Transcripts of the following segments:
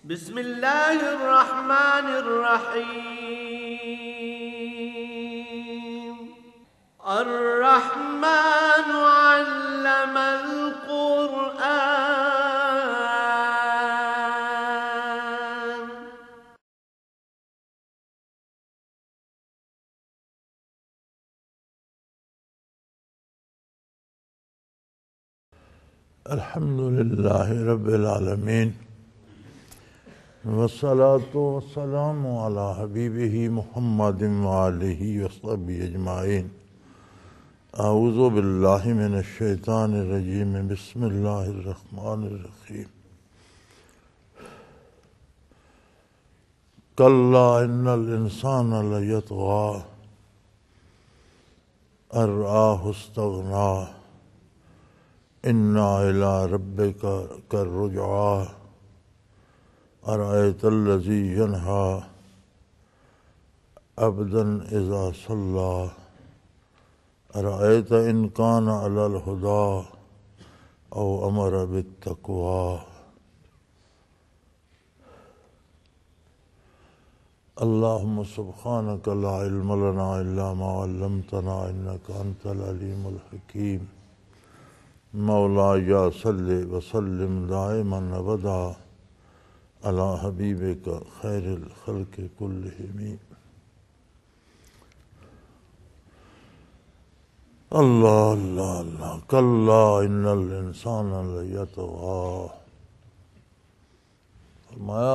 بسم الله الرحمن الرحيم الرحمن علم القرآن. الحمد لله رب العالمين والصلاة والسلام على حبيبه محمد وآله وصحبه أجمعين. أعوذ بالله من الشيطان الرجيم. بسم الله الرحمن الرحيم. كلا إن الإنسان ليطغى أن رآه استغنى إن إلى ربك كالرجعى أرأيت الذي ينهى عبدا إذا صلى أرأيت إن كان على الهدى أو أمر بالتقوى. اللهم سبحانك لا علم لنا إلا ما علمتنا إنك أنت العليم الحكيم. مولاي صل وسلم دائما أبدا على حبيبك خير الخلق كلهم. اللہ اللہ اللہ. کلا ان الانسان لیطغى. فرمایا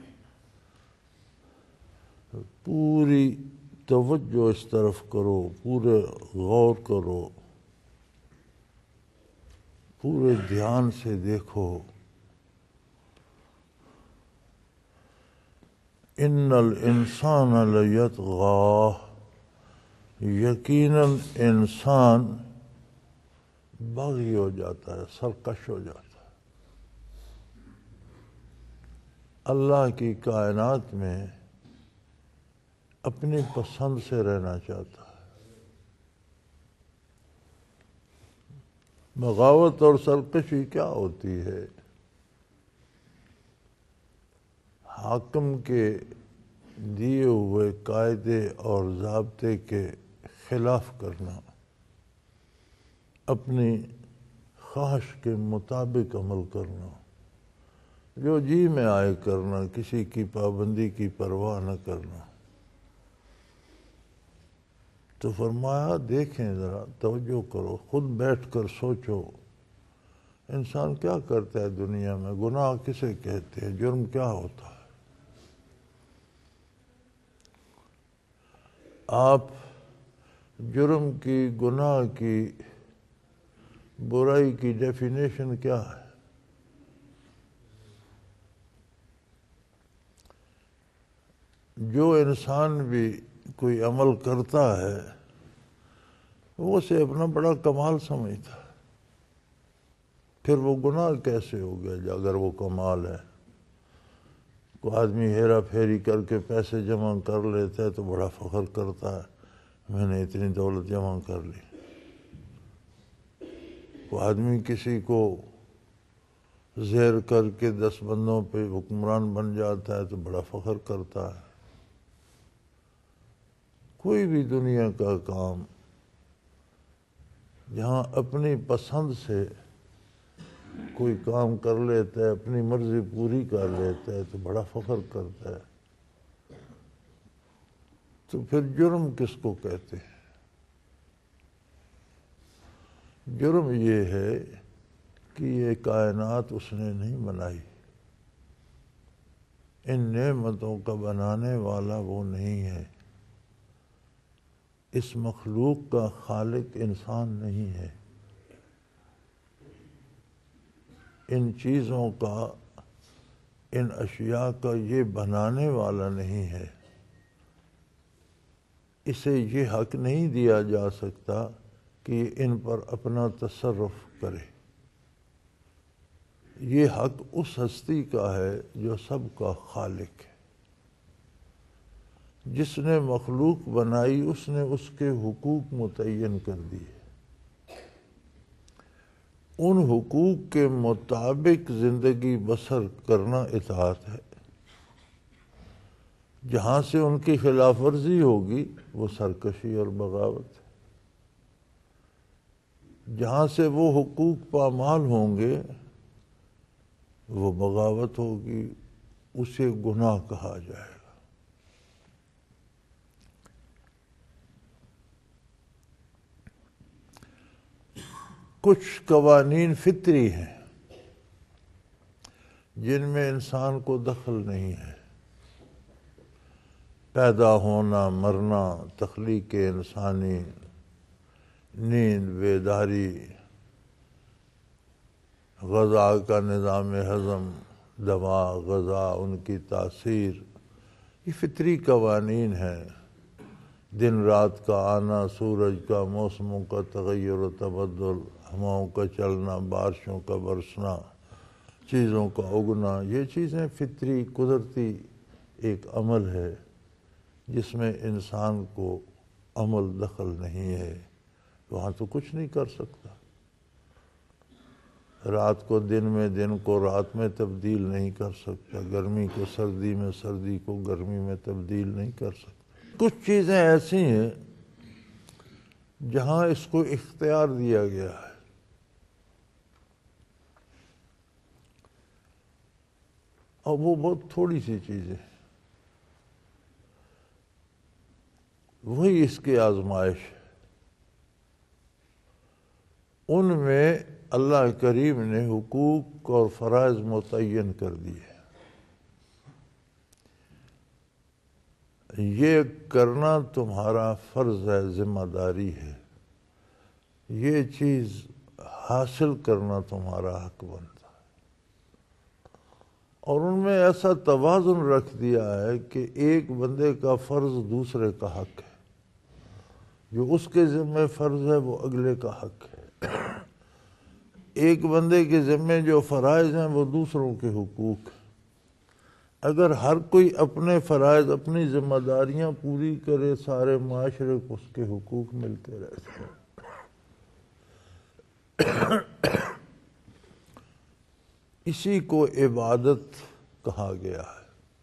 پوری توجہ اس طرف کرو، پورے غور کرو، پورے دھیان سے دیکھو. ان الانسان لیطغى، یقیناً انسان باغی ہو جاتا ہے، سرکش ہو جاتا ہے. اللہ کی کائنات میں اپنی پسند سے رہنا چاہتا ہے. بغاوت اور سرکشی کیا ہوتی ہے؟ حاکم کے دیے ہوئے قاعدے اور ضابطے کے خلاف کرنا، اپنی خواہش کے مطابق عمل کرنا، جو جی میں آئے کرنا، کسی کی پابندی کی پرواہ نہ کرنا. تو فرمایا دیکھیں ذرا، توجہ کرو، خود بیٹھ کر سوچو انسان کیا کرتا ہے دنیا میں. گناہ کسے کہتے ہیں؟ جرم کیا ہوتا ہے؟ آپ جرم کی، گناہ کی، برائی کی ڈیفینیشن کیا ہے؟ جو انسان بھی کوئی عمل کرتا ہے وہ اسے اپنا بڑا کمال سمجھتا ہے. پھر وہ گناہ کیسے ہو گیا اگر وہ کمال ہے؟ کوئی آدمی ہیرا پھیری کر کے پیسے جمع کر لیتا ہے تو بڑا فخر کرتا ہے، میں نے اتنی دولت جمع کر لی. کوئی آدمی کسی کو زہر کر کے 10 بندوں پہ حکمران بن جاتا ہے تو بڑا فخر کرتا ہے. کوئی بھی دنیا کا کام جہاں اپنی پسند سے کوئی کام کر لیتا ہے، اپنی مرضی پوری کر لیتا ہے تو بڑا فخر کرتا ہے. تو پھر جرم کس کو کہتے ہیں؟ جرم یہ ہے کہ یہ کائنات اس نے نہیں بنائی، ان نعمتوں کا بنانے والا وہ نہیں ہے، اس مخلوق کا خالق انسان نہیں ہے، ان چیزوں کا، ان اشیاء کا یہ بنانے والا نہیں ہے. اسے یہ حق نہیں دیا جا سکتا کہ ان پر اپنا تصرف کرے. یہ حق اس ہستی کا ہے جو سب کا خالق ہے. جس نے مخلوق بنائی اس نے اس کے حقوق متعین کر دیے. ان حقوق کے مطابق زندگی بسر کرنا اطاعت ہے. جہاں سے ان کی خلاف ورزی ہوگی وہ سرکشی اور بغاوت ہے، جہاں سے وہ حقوق پامال ہوں گے وہ بغاوت ہوگی، اسے گناہ کہا جائے گا۔ کچھ قوانین فطری ہیں جن میں انسان کو دخل نہیں ہے، پیدا ہونا، مرنا، تخلیق انسانی، نیند، بیداری، غذا کا نظام ہضم، دوا، غذا، ان کی تاثیر، یہ فطری قوانین ہیں۔ دن رات کا آنا، سورج کا، موسموں کا تغیر و تبدل، ہواؤں کا چلنا، بارشوں کا برسنا، چیزوں کا اگنا، یہ چیزیں فطری قدرتی ایک عمل ہے جس میں انسان کو عمل دخل نہیں ہے، وہاں تو کچھ نہیں کر سکتا۔ رات کو دن میں، دن کو رات میں تبدیل نہیں کر سکتا، گرمی کو سردی میں، سردی کو گرمی میں تبدیل نہیں کر سکتا۔ کچھ چیزیں ایسی ہیں جہاں اس کو اختیار دیا گیا ہے، اور وہ بہت تھوڑی سی چیزیں، وہی اس کی آزمائش ہے۔ ان میں اللہ کریم نے حقوق اور فرائض متعین کر دیے، یہ کرنا تمہارا فرض ہے، ذمہ داری ہے، یہ چیز حاصل کرنا تمہارا حق بنتا ہے۔ اور ان میں ایسا توازن رکھ دیا ہے کہ ایک بندے کا فرض دوسرے کا حق ہے، جو اس کے ذمہ فرض ہے وہ اگلے کا حق ہے، ایک بندے کے ذمہ جو فرائض ہیں وہ دوسروں کے حقوق ہیں۔ اگر ہر کوئی اپنے فرائض، اپنی ذمہ داریاں پوری کرے، سارے معاشرے کو اس کے حقوق ملتے رہتے ہیں۔ اسی کو عبادت کہا گیا ہے۔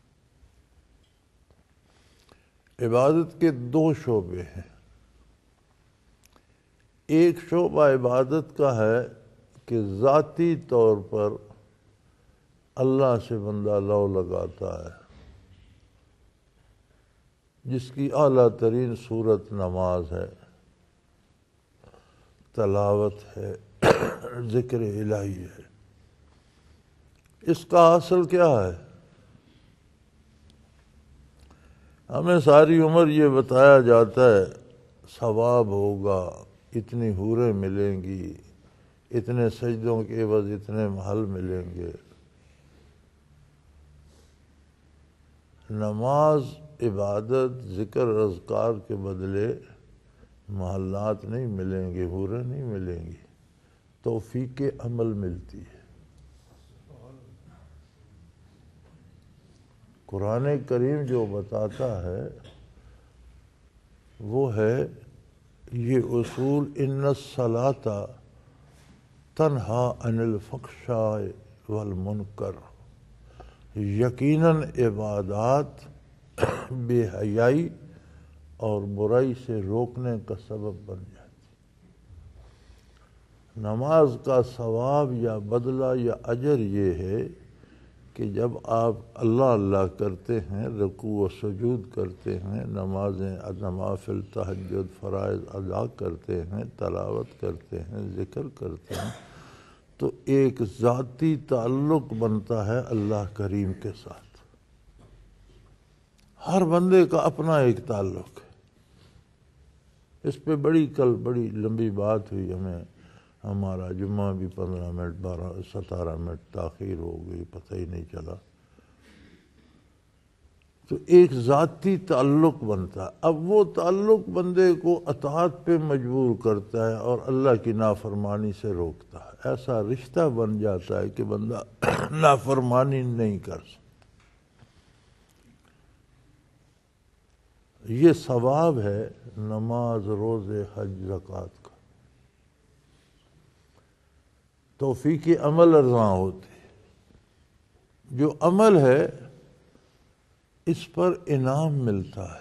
عبادت کے دو شعبے ہیں، ایک شعبہ عبادت کا ہے کہ ذاتی طور پر اللہ سے بندہ لو لگاتا ہے، جس کی اعلیٰ ترین صورت نماز ہے، تلاوت ہے، ذکر الہی ہے۔ اس کا حاصل کیا ہے؟ ہمیں ساری عمر یہ بتایا جاتا ہے ثواب ہوگا، اتنی حوریں ملیں گی، اتنے سجدوں کے عوض اتنے محل ملیں گے۔ نماز، عبادت، ذکر، اذکار کے بدلے محلات نہیں ملیں گے، حوریں نہیں ملیں گی، توفیق عمل ملتی ہے۔ قرآن کریم جو بتاتا ہے وہ ہے یہ اصول، ان الصلاۃ تنہا عن الفحشاء والمنکر، یقیناً عبادات بے حیائی اور برائی سے روکنے کا سبب بن جاتی۔ نماز کا ثواب یا بدلہ یا اجر یہ ہے کہ جب آپ اللہ اللہ کرتے ہیں، رکوع و سجود کرتے ہیں، نمازیں، نوافل، تہجد، فرائض ادا کرتے ہیں، تلاوت کرتے ہیں، ذکر کرتے ہیں، تو ایک ذاتی تعلق بنتا ہے اللہ کریم کے ساتھ۔ ہر بندے کا اپنا ایک تعلق ہے۔ اس پہ کل بڑی لمبی بات ہوئی، ہمارا جمعہ بھی 15 منٹ 17 منٹ تاخیر ہو گئی، پتہ ہی نہیں چلا۔ تو ایک ذاتی تعلق بنتا ہے۔ اب وہ تعلق بندے کو اطاعت پہ مجبور کرتا ہے اور اللہ کی نافرمانی سے روکتا ہے۔ ایسا رشتہ بن جاتا ہے کہ بندہ نافرمانی نہیں کر سکتا۔ یہ ثواب ہے نماز، روزے، حج، زکوٰۃ کا۔ توفیق عمل ارزاں ہوتی ہے۔ جو عمل ہے اس پر انعام ملتا ہے،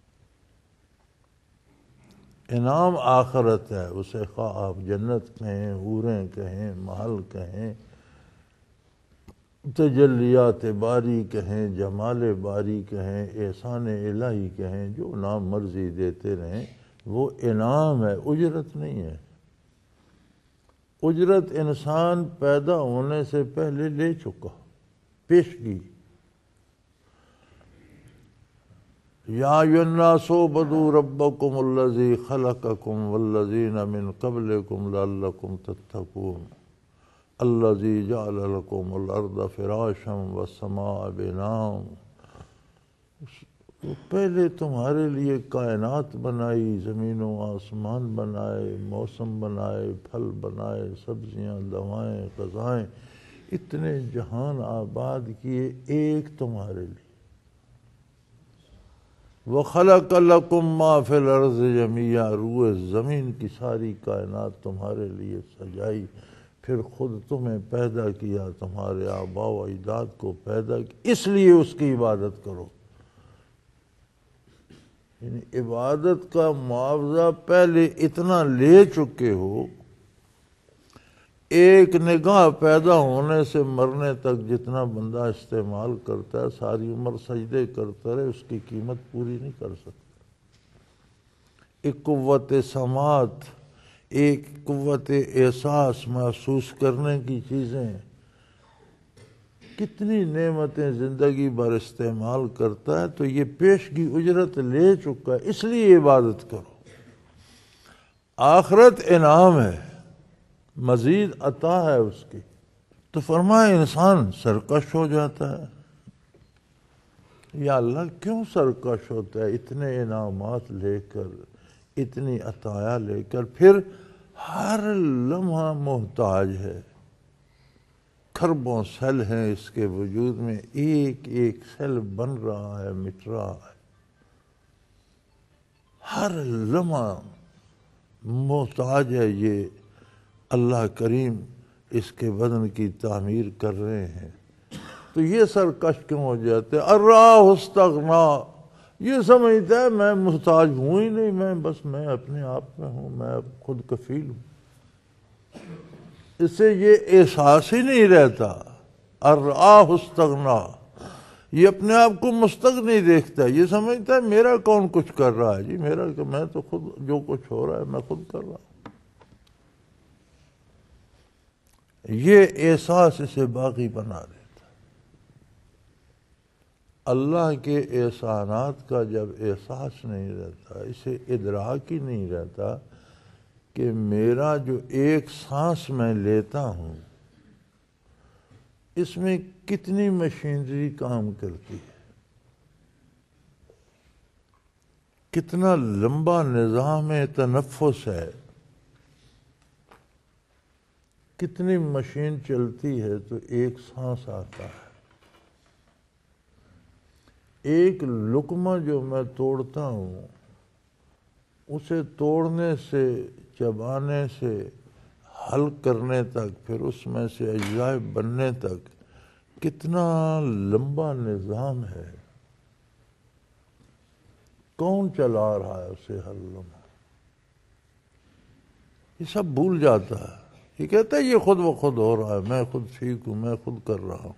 انعام آخرت ہے، اسے خواہ آپ جنت کہیں، حوریں کہیں، محل کہیں، تجلیات باری کہیں، جمال باری کہیں، احسان الہی کہیں، جو نام مرضی دیتے رہیں، وہ انعام ہے، اجرت نہیں ہے۔ اجرت انسان پیدا ہونے سے پہلے لے چکا، پیشگی۔ یا ایھا الناس اعبدوا ربکم الذی خلقکم والذین من قبلکم لعلکم تتقون الذی جعل لکم الارض فراشا والسماء بناء۔ پہلے تمہارے لیے کائنات بنائی، زمین و آسمان بنائے، موسم بنائے، پھل بنائے، سبزیاں، دوائیں، غذائیں، اتنے جہان آباد کیے ایک تمہارے لیے۔ وَخَلَقَ لَكُم مَّا فِي الْأَرْضِ جَمِيعًا، روئے زمین کی ساری کائنات تمہارے لیے سجائی، پھر خود تمہیں پیدا کیا، تمہارے آباء و اجداد کو پیدا کیا، اس لیے اس کی عبادت کرو۔ یعنی عبادت کا معاوضہ پہلے اتنا لے چکے ہو، ایک نگاہ پیدا ہونے سے مرنے تک جتنا بندہ استعمال کرتا ہے، ساری عمر سجدے کرتا رہے، اس کی قیمت پوری نہیں کر سکتا۔ ایک قوت سماعت، ایک قوت احساس، محسوس کرنے کی چیزیں، کتنی نعمتیں زندگی بھر استعمال کرتا ہے، تو یہ پیشگی اجرت لے چکا ہے، اس لیے عبادت کرو۔ آخرت انعام ہے، مزید عطا ہے اس کی۔ تو فرمایا انسان سرکش ہو جاتا ہے۔ یا اللہ کیوں سرکش ہوتا ہے؟ اتنے انعامات لے کر، اتنی عطایا لے کر، پھر ہر لمحہ محتاج ہے۔ کھربوں سیل ہیں اس کے وجود میں، ایک ایک سیل بن رہا ہے، مٹ رہا ہے، ہر لمحہ محتاج ہے۔ یہ اللہ کریم اس کے بدن کی تعمیر کر رہے ہیں، تو یہ سرکش کیوں ہو جاتے؟ الراہ استغنا، یہ سمجھتا ہے میں محتاج ہوں ہی نہیں، میں اپنے آپ میں ہوں، میں خود کفیل ہوں۔ اس سے یہ احساس ہی نہیں رہتا۔ الراہ استغنا، یہ اپنے آپ کو مستغنی دیکھتا ہے، یہ سمجھتا ہے میرا کون کچھ کر رہا ہے جی، میں تو خود جو کچھ ہو رہا ہے میں خود کر رہا ہوں۔ یہ احساس اسے باغی بنا دیتا۔ اللہ کے احسانات کا جب احساس نہیں رہتا، اسے ادراک ہی نہیں رہتا کہ میرا جو ایک سانس میں لیتا ہوں، اس میں کتنی مشینری کام کرتی ہے، کتنا لمبا نظام تنفس ہے، کتنی مشین چلتی ہے تو ایک سانس آتا ہے۔ ایک لقمہ جو میں توڑتا ہوں، اسے توڑنے سے، چبانے سے، حل کرنے تک، پھر اس میں سے اجزاء بننے تک کتنا لمبا نظام ہے۔ کون چلا رہا ہے اسے ہر لمحہ؟ یہ سب بھول جاتا ہے، یہ کہتا ہے یہ خود بخود ہو رہا ہے، میں خود ٹھیک ہوں، میں خود کر رہا ہوں۔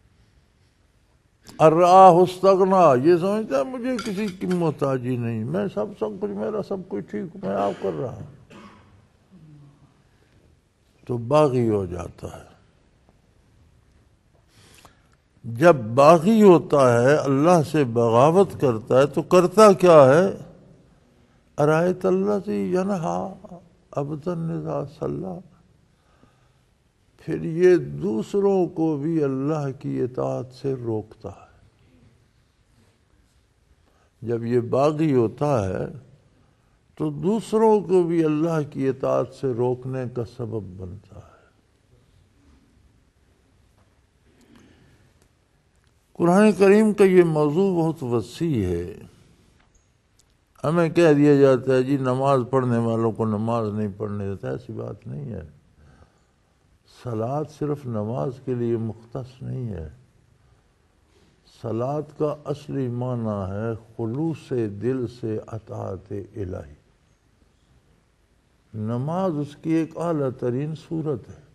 الراہ استغنا، یہ سمجھتا ہے مجھے کسی کی محتاجی نہیں، میں سب کچھ میرا، سب کچھ ٹھیک، میں آپ کر رہا ہوں، تو باغی ہو جاتا ہے۔ جب باغی ہوتا ہے، اللہ سے بغاوت کرتا ہے، تو کرتا کیا ہے؟ ارأیت الذی ینہی عبدا اذا صلی، پھر یہ دوسروں کو بھی اللہ کی اطاعت سے روکتا ہے۔ جب یہ باغی ہوتا ہے تو دوسروں کو بھی اللہ کی اطاعت سے روکنے کا سبب بنتا ہے۔ قرآن کریم کا یہ موضوع بہت وسیع ہے۔ ہمیں کہہ دیا جاتا ہے جی نماز پڑھنے والوں کو نماز نہیں پڑھنے دیتا، ایسی بات نہیں ہے۔ صلاۃ صرف نماز کے لیے مختص نہیں ہے، صلاۃ کا اصلی معنی ہے خلوص دل سے اطاعت الہی. نماز اس کی ایک اعلیٰ ترین صورت ہے.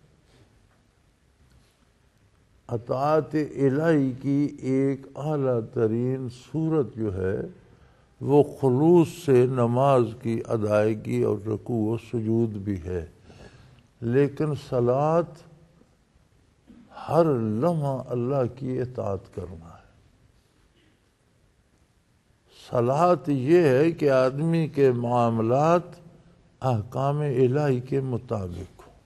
اطاعت الہی کی ایک اعلیٰ ترین صورت جو ہے وہ خلوص سے نماز کی ادائیگی اور رکوع و سجود بھی ہے. لیکن صلاۃ ہر لمحہ اللہ کی اطاعت کرنا ہے. صلاۃ یہ ہے کہ آدمی کے معاملات احکام الہی کے مطابق ہوں،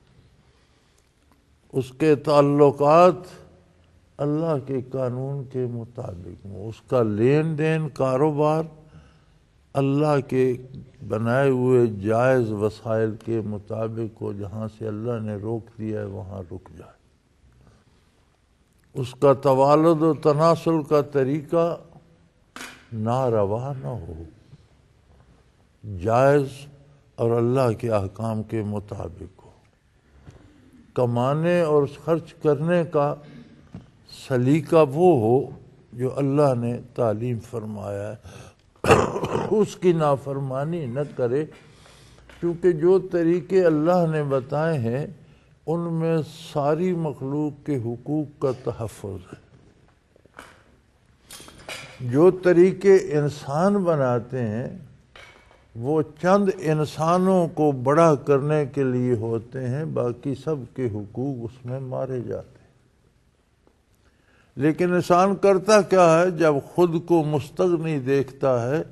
اس کے تعلقات اللہ کے قانون کے مطابق ہوں، اس کا لین دین کاروبار اللہ کے بنائے ہوئے جائز وسائل کے مطابق ہو. جہاں سے اللہ نے روک دیا ہے وہاں رک جائے. اس کا توالد و تناسل کا طریقہ ناروا نہ ہو، جائز اور اللہ کے احکام کے مطابق ہو. کمانے اور خرچ کرنے کا سلیقہ وہ ہو جو اللہ نے تعلیم فرمایا ہے، اس کی نافرمانی نہ کرے، کیونکہ جو طریقے اللہ نے بتائے ہیں ان میں ساری مخلوق کے حقوق کا تحفظ ہے. جو طریقے انسان بناتے ہیں وہ چند انسانوں کو بڑا کرنے کے لیے ہوتے ہیں، باقی سب کے حقوق اس میں مارے جاتے ہیں. لیکن انسان کرتا کیا ہے؟ جب خود کو مستغنی دیکھتا ہے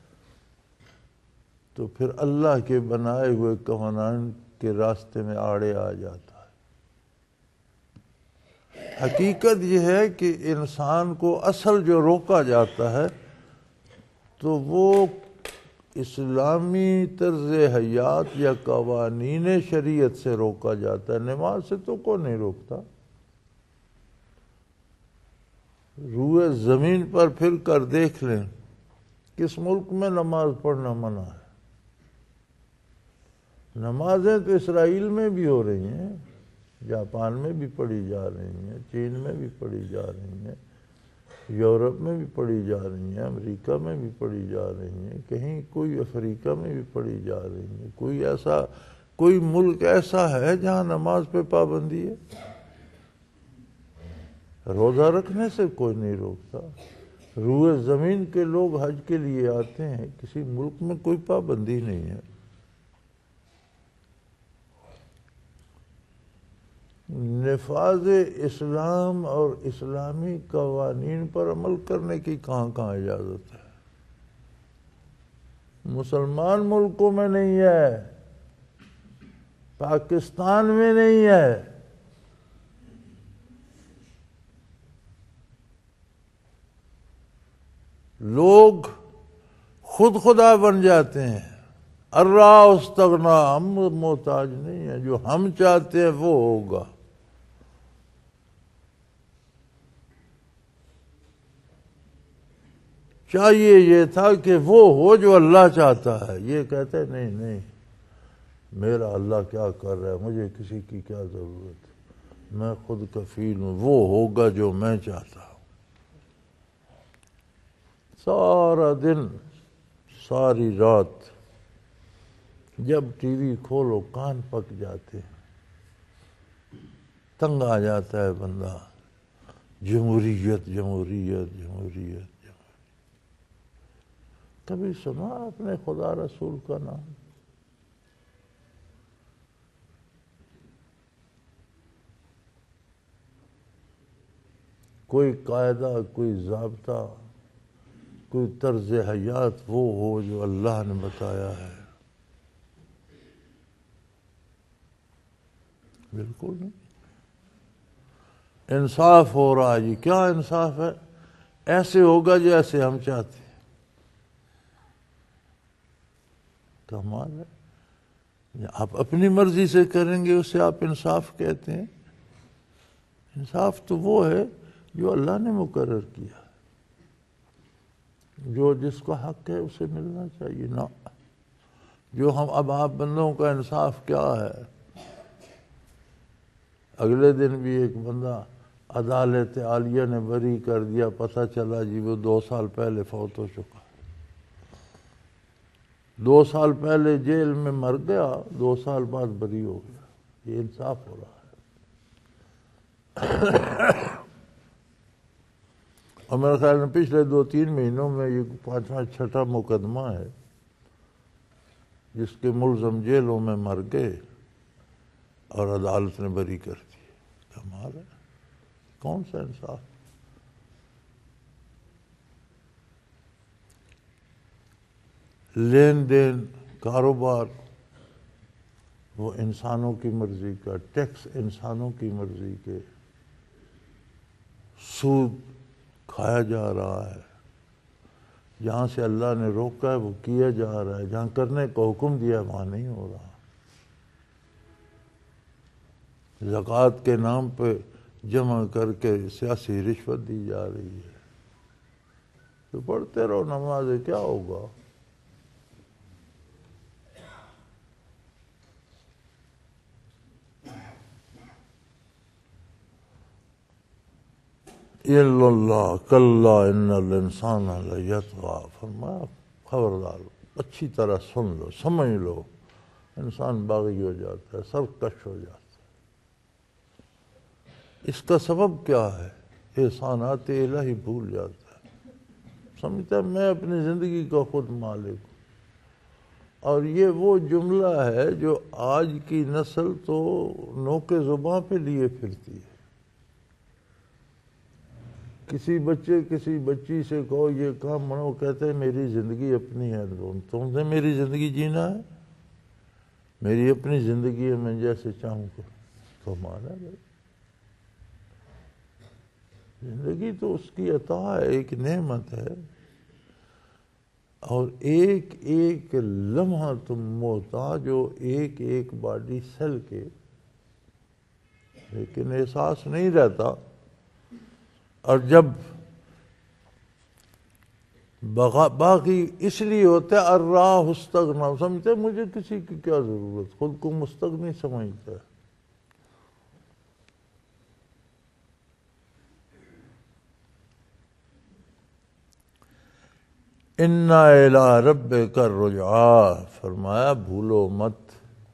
تو پھر اللہ کے بنائے ہوئے قوانین کے راستے میں آڑے آ جاتا ہے. حقیقت یہ ہے کہ انسان کو اصل جو روکا جاتا ہے تو وہ اسلامی طرز حیات یا قوانین شریعت سے روکا جاتا ہے. نماز سے تو کوئی نہیں روکتا. روئے زمین پر پھر کر دیکھ لیں کس ملک میں نماز پڑھنا منع ہے. نمازیں تو اسرائیل میں بھی ہو رہی ہیں، جاپان میں بھی پڑھی جا رہی ہیں، چین میں بھی پڑھی جا رہی ہیں، یورپ میں بھی پڑھی جا رہی ہیں، امریکہ میں بھی پڑھی جا رہی ہیں، کہیں کوئی افریقہ میں بھی پڑھی جا رہی ہیں. کوئی ملک ایسا ہے جہاں نماز پہ پابندی ہے؟ روزہ رکھنے سے کوئی نہیں روکتا. روئے زمین کے لوگ حج کے لیے آتے ہیں، کسی ملک میں کوئی پابندی نہیں ہے. نفاذ اسلام اور اسلامی قوانین پر عمل کرنے کی کہاں اجازت ہے؟ مسلمان ملکوں میں نہیں ہے، پاکستان میں نہیں ہے. لوگ خود خدا بن جاتے ہیں. الراء استغنا، ہم محتاج نہیں ہیں، جو ہم چاہتے ہیں وہ ہوگا. چاہیے یہ تھا کہ وہ ہو جو اللہ چاہتا ہے. یہ کہتے نہیں، میرا اللہ کیا کر رہا ہے، مجھے کسی کی کیا ضرورت ہے، میں خود کفیل ہوں، وہ ہوگا جو میں چاہتا ہوں. سارا دن ساری رات جب ٹی وی کھولو کان پک جاتے ہیں، تنگ آ جاتا ہے بندہ. جمہوریت جمہوریت جمہوریت. کبھی سنا اپنے خدا رسول کا نام؟ کوئی قاعدہ، کوئی ضابطہ، کوئی طرز حیات وہ ہو جو اللہ نے بتایا ہے؟ بالکل نہیں. انصاف ہو رہا ہے. یہ کیا انصاف ہے؟ ایسے ہوگا جیسے ہم چاہتے ہیں. کمال ہے. آپ اپنی مرضی سے کریں گے اسے آپ انصاف کہتے ہیں؟ انصاف تو وہ ہے جو اللہ نے مقرر کیا، جو جس کو حق ہے اسے ملنا چاہیے. نا جو اب آپ بندوں کا انصاف کیا ہے؟ اگلے دن بھی ایک بندہ عدالت عالیہ نے بری کر دیا، پتہ چلا جی وہ 2 سال پہلے فوت ہو چکا، 2 سال پہلے جیل میں مر گیا، 2 سال بعد بری ہو گیا، یہ انصاف ہو رہا ہے؟ اور میرے خیال میں پچھلے 2-3 مہینوں میں یہ 5واں 6واں مقدمہ ہے جس کے ملزم جیلوں میں مر گئے اور عدالت نے بری کر دی۔ کمال ہے، کون سا انصاف؟ لین دین، کاروبار وہ انسانوں کی مرضی کا، ٹیکس انسانوں کی مرضی کے، سود کھایا جا رہا ہے، جہاں سے اللہ نے روکا ہے وہ کیا جا رہا ہے، جہاں کرنے کو حکم دیا وہاں نہیں ہو رہا۔ زکوٰۃ کے نام پہ جمع کر کے سیاسی رشوت دی جا رہی ہے، تو پڑھتے رہو نمازیں، کیا ہوگا؟ الا اللہ کلا ان الانسان لیطغی، فرمایا خبردار اچھی طرح سن لو، سمجھ لو، انسان باغی ہو جاتا ہے، سرکش ہو جاتا ہے۔ اس کا سبب کیا ہے؟ احسانات الہی بھول جاتا ہے، سمجھتا ہے میں اپنی زندگی کا خود مالک ہوں۔ اور یہ وہ جملہ ہے جو آج کی نسل تو نوک زباں پہ لیے پھرتی ہے۔ کسی بچے کسی بچی سے کہو یہ کام بناؤ، کہتے ہیں میری زندگی اپنی ہے، تم سے میری زندگی جینا ہے؟ میری اپنی زندگی ہے، میں جیسے چاہوں گا تو مانا بھائی، زندگی تو اس کی عطا ہے، ایک نعمت ہے، اور ایک ایک لمحہ تم محتاج ہو ایک ایک باڈی سیل کے، لیکن احساس نہیں رہتا۔ اور جب باقی اس لیے ہوتا ہے الراہ استغنا، سمجھتے مجھے کسی کی کیا ضرورت، خود کو مستغنی سمجھتا ہے۔ اِنَّا إِلَىٰ رَبِّكَ الرُّجْعَىٰ، فرمایا بھولو مت،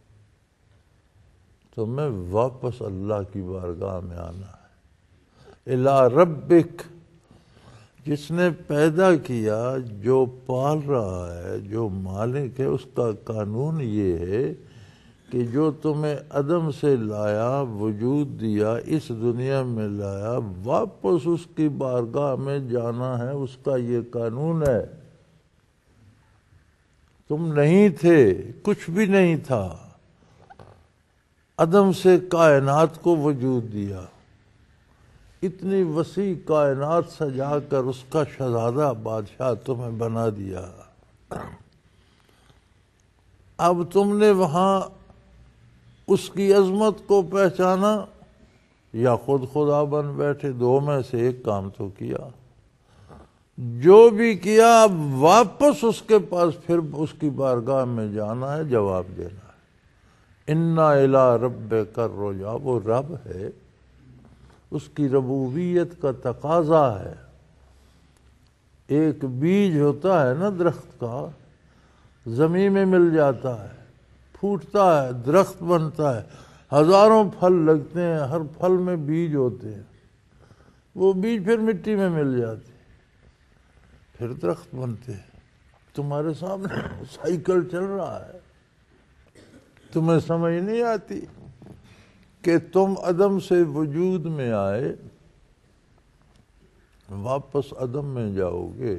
تمہیں واپس اللہ کی بارگاہ میں آنا ہے۔ إِلَىٰ رَبِّكَ، جس نے پیدا کیا، جو پال رہا ہے، جو مالک ہے، اس کا قانون یہ ہے کہ جو تمہیں عدم سے لایا، وجود دیا، اس دنیا میں لایا، واپس اس کی بارگاہ میں جانا ہے، اس کا یہ قانون ہے۔ تم نہیں تھے، کچھ بھی نہیں تھا، عدم سے کائنات کو وجود دیا، اتنی وسیع کائنات سجا کر اس کا شہزادہ بادشاہ تمہیں بنا دیا۔ اب تم نے وہاں اس کی عظمت کو پہچانا یا خود خدا بن بیٹھے، دو میں سے ایک کام تو کیا۔ جو بھی کیا اب واپس اس کے پاس پھر اس کی بارگاہ میں جانا ہے، جواب دینا ہے۔ اِنَّا إِلَىٰ رَبِّكَ الرُّجْعَىٰ، وہ رب ہے، اس کی ربوبیت کا تقاضا ہے۔ ایک بیج ہوتا ہے نا درخت کا، زمین میں مل جاتا ہے، پھوٹتا ہے، درخت بنتا ہے، ہزاروں پھل لگتے ہیں، ہر پھل میں بیج ہوتے ہیں، وہ بیج پھر مٹی میں مل جاتے ہیں، پھر درخت بنتے ہیں۔ تمہارے سامنے سائیکل چل رہا ہے، تمہیں سمجھ نہیں آتی کہ تم عدم سے وجود میں آئے، واپس عدم میں جاؤ گے۔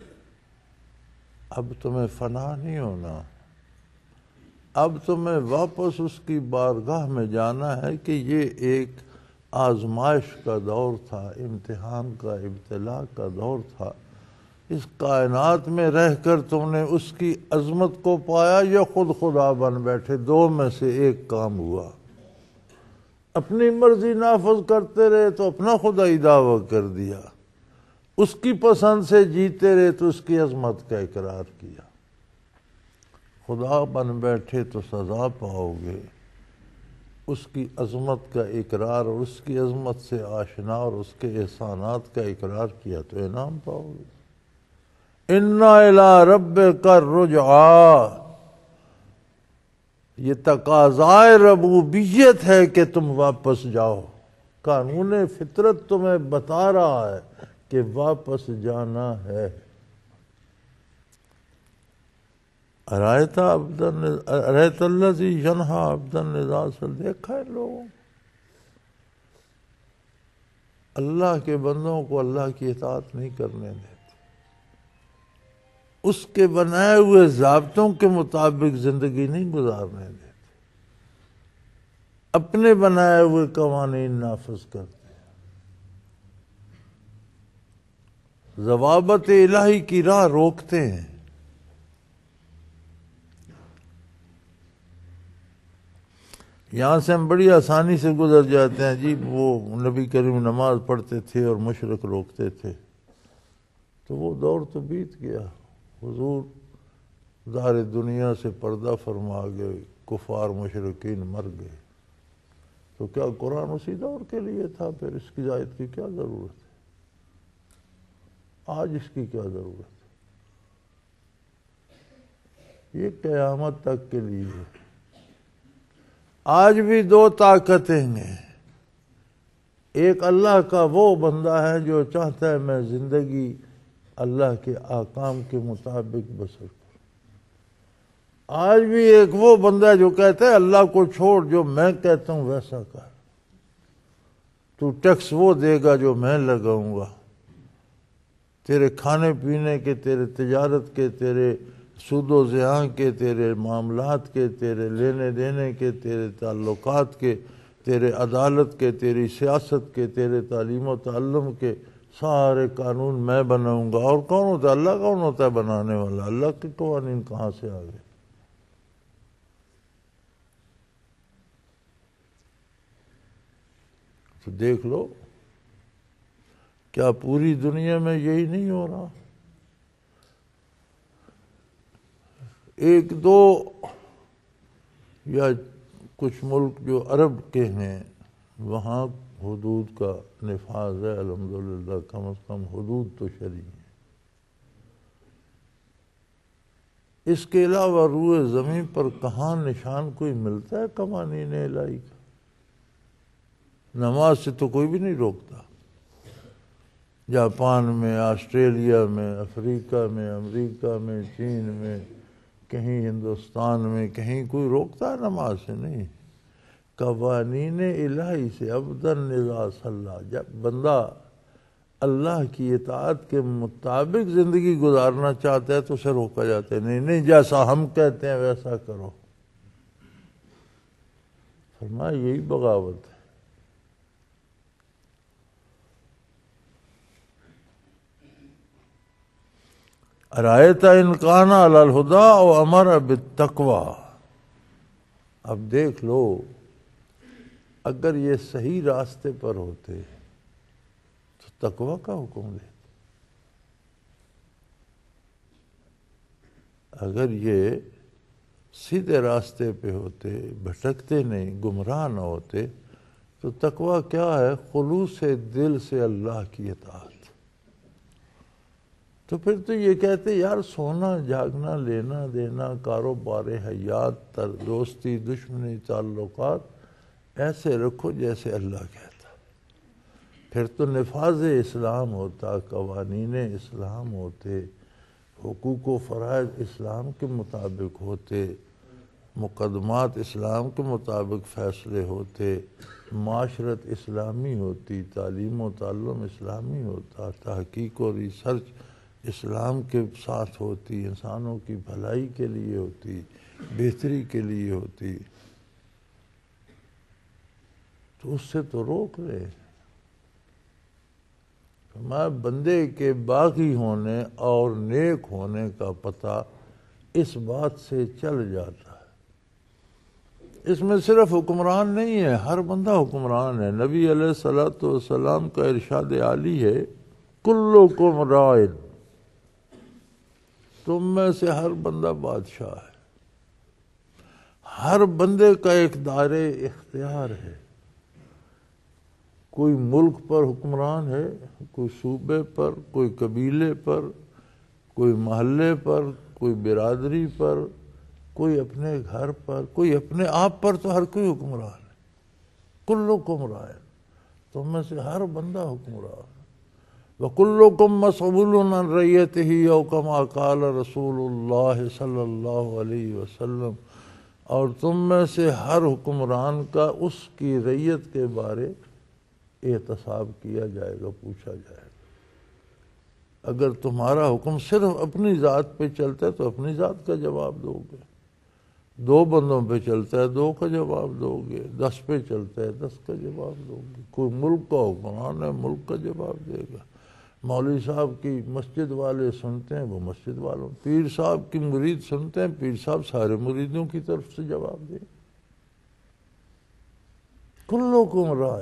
اب تمہیں فنا نہیں ہونا، اب تمہیں واپس اس کی بارگاہ میں جانا ہے کہ یہ ایک آزمائش کا دور تھا، امتحان کا، ابتلا کا دور تھا۔ اس کائنات میں رہ کر تم نے اس کی عظمت کو پایا یا خود خدا بن بیٹھے، دو میں سے ایک کام ہوا۔ اپنی مرضی نافذ کرتے رہے تو اپنا خدائی دعویٰ کر دیا، اس کی پسند سے جیتے رہے تو اس کی عظمت کا اقرار کیا۔ خدا بن بیٹھے تو سزا پاؤ گے، اس کی عظمت کا اقرار اور اس کی عظمت سے آشنا اور اس کے احسانات کا اقرار کیا تو انعام پاؤ گے۔ اِنَّا إِلَىٰ رَبِّكَ الرُّجْعَىٰ، یہ تقاضائے ربوبیت ہے کہ تم واپس جاؤ، قانون فطرت تمہیں بتا رہا ہے کہ واپس جانا ہے۔ ارأیت الذی ینہی عبدا اذا صلی، دیکھا ہے لوگوں اللہ کے بندوں کو اللہ کی اطاعت نہیں کرنے دیتے، اس کے بنائے ہوئے ضابطوں کے مطابق زندگی نہیں گزارنے دیتے، اپنے بنائے ہوئے قوانین نافذ کرتے ہیں، ضوابط الہی کی راہ روکتے ہیں۔ یہاں سے ہم بڑی آسانی سے گزر جاتے ہیں، جی وہ نبی کریم نماز پڑھتے تھے اور مشرک روکتے تھے، تو وہ دور تو بیت گیا، حضور دار دنیا سے پردہ فرما گئے، کفار مشرکین مر گئے، تو کیا قرآن اسی دور کے لیے تھا؟ پھر اس کی زائد کی کیا ضرورت ہے؟ آج اس کی کیا ضرورت ہے؟ یہ قیامت تک کے لیے ہے۔ آج بھی دو طاقتیں ہیں، ایک اللہ کا وہ بندہ ہے جو چاہتا ہے میں زندگی اللہ کے احکام کے مطابق بسر کروں، آج بھی ایک وہ بندہ جو کہتا ہے اللہ کو چھوڑ، جو میں کہتا ہوں ویسا کر، تو ٹیکس وہ دے گا جو میں لگاؤں گا، تیرے کھانے پینے کے، تیرے تجارت کے، تیرے سود و زیاں کے، تیرے معاملات کے، تیرے لینے دینے کے، تیرے تعلقات کے، تیرے عدالت کے، تیری سیاست کے، تیرے تعلیم و تعلم کے، سارے قانون میں بناؤں گا۔ اور کون ہوتا ہے؟ اللہ کون ہوتا ہے بنانے والا؟ اللہ کے قوانین کہاں سے آ گئے؟ تو دیکھ لو، کیا پوری دنیا میں یہی نہیں ہو رہا؟ ایک دو یا کچھ ملک جو عرب کے ہیں وہاں حدود کا نفاذ ہے، الحمدللہ، کم از کم حدود تو شرعی ہیں۔ اس کے علاوہ روئے زمین پر کہاں نشان کوئی ملتا ہے قوانین الہی کا؟ نماز سے تو کوئی بھی نہیں روکتا، جاپان میں، آسٹریلیا میں، افریقہ میں، امریکہ میں، چین میں، کہیں ہندوستان میں، کہیں کوئی روکتا ہے نماز سے؟ نہیں، قوانین الہی سے عبداً اذا صلی، جب بندہ اللہ کی اطاعت کے مطابق زندگی گزارنا چاہتا ہے تو اسے روکا جاتا ہے، نہیں نہیں جیسا ہم کہتے ہیں ویسا کرو۔ فرمایا یہی بغاوت ہے۔ ارأیت ان کان علی الہدی او امر بالتقوی، اب دیکھ لو اگر یہ صحیح راستے پر ہوتے تو تقوی کا حکم دیتے، اگر یہ سیدھے راستے پہ ہوتے، بھٹکتے نہیں، گمراہ نہ ہوتے، تو تقوی کیا ہے؟ خلوص دل سے اللہ کی اطاعت۔ تو پھر تو یہ کہتے یار سونا جاگنا، لینا دینا، کاروبار حیات، دوستی دشمنی تعلقات ایسے رکھو جیسے اللہ کہتا، پھر تو نفاذ اسلام ہوتا، قوانین اسلام ہوتے، حقوق و فرائض اسلام کے مطابق ہوتے، مقدمات اسلام کے مطابق فیصلے ہوتے، معاشرت اسلامی ہوتی، تعلیم و تعلم اسلامی ہوتا، تحقیق و ریسرچ اسلام کے ساتھ ہوتی، انسانوں کی بھلائی کے لیے ہوتی، بہتری کے لیے ہوتی، تو اس سے تو روک لے۔ میں بندے کے باغی ہونے اور نیک ہونے کا پتہ اس بات سے چل جاتا ہے۔ اس میں صرف حکمران نہیں ہے، ہر بندہ حکمران ہے۔ نبی علیہ الصلوۃ والسلام کا ارشاد عالی ہے، کلکم راعٍ، تم میں سے ہر بندہ بادشاہ ہے، ہر بندے کا ایک دائرے اختیار ہے. کوئی ملک پر حکمران ہے، کوئی صوبے پر، کوئی قبیلے پر، کوئی محلے پر، کوئی برادری پر، کوئی اپنے گھر پر، کوئی اپنے آپ پر. تو ہر کوئی حکمران ہے. کلکم راع، تم میں سے ہر بندہ حکمران. وَكُلُّكُمْ مَسْئُولٌ عَنْ رَعِيَّتِهِ أَوْ كَمَا قَالَ رسول اللہ صلی اللہ علیہ وسلم. اور تم میں سے ہر حکمران کا اس کی رعیت کے بارے احتساب کیا جائے گا، پوچھا جائے گا. اگر تمہارا حکم صرف اپنی ذات پہ چلتا ہے تو اپنی ذات کا جواب دو گے، 2 بندوں پہ چلتا ہے 2 کا جواب دو گے، 10 پہ چلتا ہے 10 کا جواب دو گے. کوئی ملک کا حکمران ہے، ملک کا جواب دے گا. مولوی صاحب کی مسجد والے سنتے ہیں، وہ مسجد والوں. پیر صاحب کی مرید سنتے ہیں، پیر صاحب سارے مریدوں کی طرف سے جواب دیں. کلکم راع.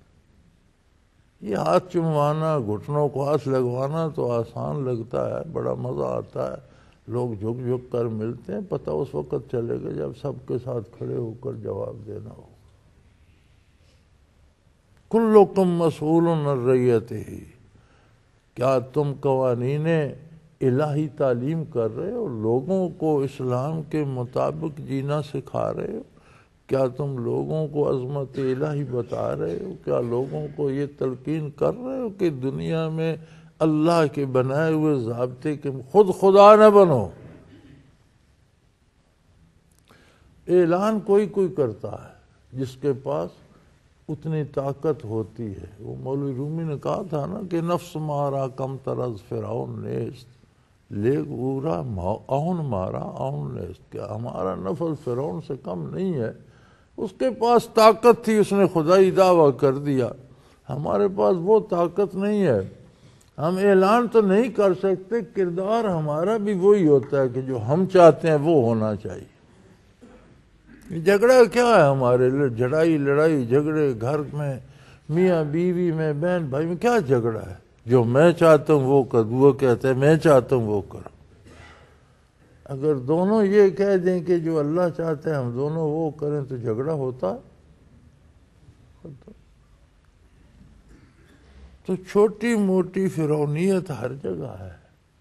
یہ ہاتھ چموانا، گھٹنوں کو ہاتھ لگوانا تو آسان لگتا ہے، بڑا مزہ آتا ہے، لوگ جھک جھک کر ملتے ہیں. پتہ اس وقت چلے گا جب سب کے ساتھ کھڑے ہو کر جواب دینا ہو. کلکم مسئول عن رعیتہ. کیا تم قوانین الہی تعلیم کر رہے ہو؟ لوگوں کو اسلام کے مطابق جینا سکھا رہے ہو؟ کیا تم لوگوں کو عظمت الہی بتا رہے ہو؟ کیا لوگوں کو یہ تلقین کر رہے ہو کہ دنیا میں اللہ کے بنائے ہوئے ضابطے کے خود خدا نہ بنو؟ اعلان کوئی کوئی کرتا ہے جس کے پاس اتنی طاقت ہوتی ہے. وہ مولوی رومی نے کہا تھا نا کہ نفس مارا کم ترز فرعون نیست، لیک اورا اون مارا اون نیست. کیا ہمارا نفل فرعون سے کم نہیں ہے؟ اس کے پاس طاقت تھی، اس نے خدائی دعویٰ کر دیا. ہمارے پاس وہ طاقت نہیں ہے. ہم اعلان تو نہیں کر سکتے، کردار ہمارا بھی وہی ہوتا ہے کہ جو ہم چاہتے ہیں وہ ہونا چاہیے. جھگڑا کیا ہے ہمارے لیے؟ لڑائی جھگڑے گھر میں، میاں بیوی میں، بہن بھائی میں کیا جھگڑا ہے؟ جو میں چاہتا ہوں وہ کر، وہ کہتا ہے میں چاہتا ہوں وہ کرو. اگر دونوں یہ کہہ دیں کہ جو اللہ چاہتے ہیں ہم دونوں وہ کریں تو جھگڑا ہوتا. تو چھوٹی موٹی فرعونیت ہر جگہ ہے،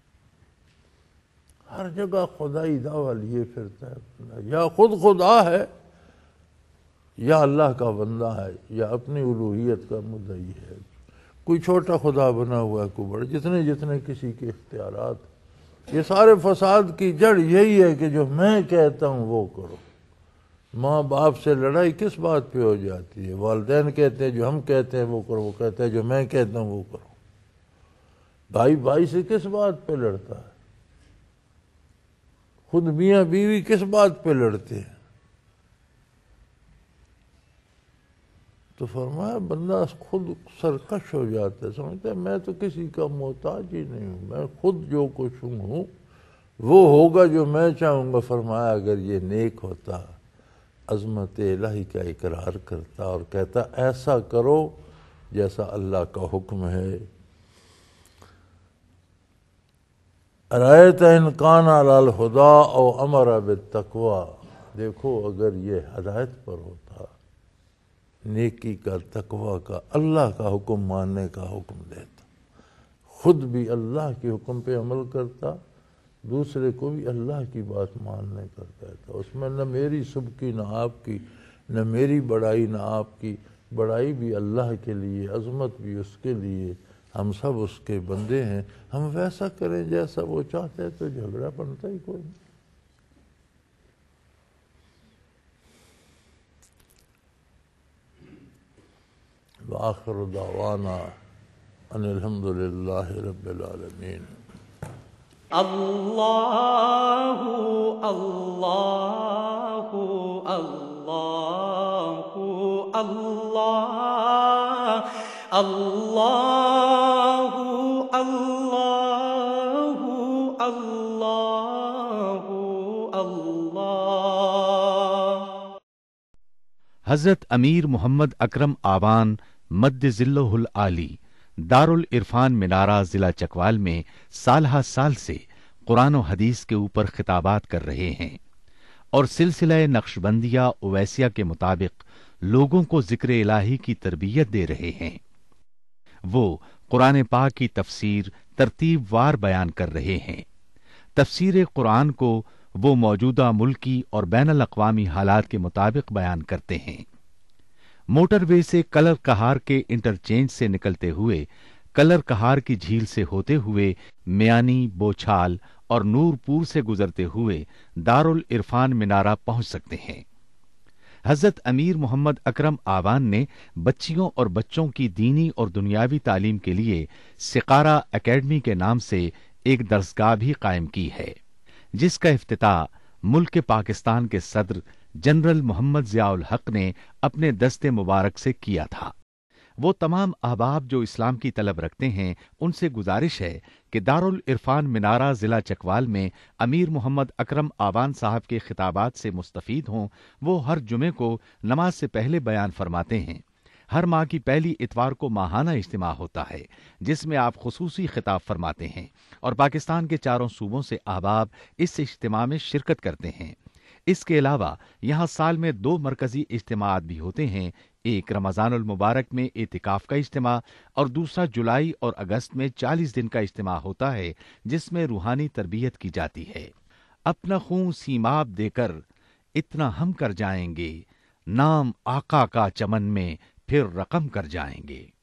ہر جگہ خدائی دعویٰ لیے پھرتا ہے. یا خود خدا ہے یا اللہ کا بندہ ہے یا اپنی الوہیت کا مدعی ہے. کوئی چھوٹا خدا بنا ہوا ہے، کوئی بڑا، جتنے کسی کے اختیارات. یہ سارے فساد کی جڑ یہی ہے کہ جو میں کہتا ہوں وہ کرو. ماں باپ سے لڑائی کس بات پہ ہو جاتی ہے؟ والدین کہتے ہیں جو ہم کہتے ہیں وہ کرو، وہ کہتا ہے جو میں کہتا ہوں وہ کرو. بھائی بھائی سے کس بات پہ لڑتا ہے؟ خود میاں بیوی کس بات پہ لڑتے ہیں؟ تو فرمایا بندہ خود سرکش ہو جاتا ہے، سمجھتا ہے میں تو کسی کا محتاج ہی نہیں ہوں، میں خود جو کچھ ہوں وہ ہوگا جو میں چاہوں گا. فرمایا اگر یہ نیک ہوتا، عظمت الہی کا اقرار کرتا اور کہتا ایسا کرو جیسا اللہ کا حکم ہے. ارأیت ان کان علی الہدی او امر بالتقوی. دیکھو اگر یہ ہدایت پر ہوتا، نیکی کا، تقوی کا، اللہ کا حکم ماننے کا حکم دیتا، خود بھی اللہ کے حکم پہ عمل کرتا، دوسرے کو بھی اللہ کی بات ماننے کا کہتا. اس میں نہ میری سبکی نہ آپ کی، نہ میری بڑائی نہ آپ کی. بڑائی بھی اللہ کے لیے، عظمت بھی اس کے لیے. ہم سب اس کے بندے ہیں. ہم ویسا کریں جیسا وہ چاہتے ہیں تو جھگڑا بنتا ہی کوئی نہیں. وآخر دعوانا ان الحمد للہ رب العالمین. اللہ اللہ اللہ اللہ اللہ اللہ اللہ اللہ. حضرت امیر محمد اکرم آوان مد ذلہ العالی دارالعرفان منارہ ضلع چکوال میں سالہ سال سے قرآن و حدیث کے اوپر خطابات کر رہے ہیں. اور سلسلہ نقشبندیہ اویسیہ کے مطابق لوگوں کو ذکر الہی کی تربیت دے رہے ہیں۔ وہ قرآن پاک کی تفسیر ترتیب وار بیان کر رہے ہیں۔ تفسیر قرآن کو وہ موجودہ ملکی اور بین الاقوامی حالات کے مطابق بیان کرتے ہیں۔ موٹر وے سے کلر کہار کے انٹرچینج سے نکلتے ہوئے کلر کہار کی جھیل سے ہوتے ہوئے میانی، بوچھال اور نور پور سے گزرتے ہوئے دارالعرفان منارہ پہنچ سکتے ہیں۔ حضرت امیر محمد اکرم آوان نے بچیوں اور بچوں کی دینی اور دنیاوی تعلیم کے لیے سقارہ اکیڈمی کے نام سے ایک درسگاہ بھی قائم کی ہے، جس کا افتتاح ملک پاکستان کے صدر جنرل محمد ضیاء الحق نے اپنے دست مبارک سے کیا تھا۔ وہ تمام احباب جو اسلام کی طلب رکھتے ہیں ان سے گزارش ہے کہ دارالعرفان منارہ ضلع چکوال میں امیر محمد اکرم آوان صاحب کے خطابات سے مستفید ہوں۔ وہ ہر جمعے کو نماز سے پہلے بیان فرماتے ہیں۔ ہر ماہ کی پہلی اتوار کو ماہانہ اجتماع ہوتا ہے جس میں آپ خصوصی خطاب فرماتے ہیں اور پاکستان کے چاروں صوبوں سے احباب اس اجتماع میں شرکت کرتے ہیں۔ اس کے علاوہ یہاں سال میں 2 مرکزی اجتماعات بھی ہوتے ہیں، ایک رمضان المبارک میں اعتکاف کا اجتماع اور دوسرا جولائی اور اگست میں 40 دن کا اجتماع ہوتا ہے جس میں روحانی تربیت کی جاتی ہے۔ اپنا خون سیماب دے کر اتنا ہم کر جائیں گے، نام آقا کا چمن میں پھر رقم کر جائیں گے۔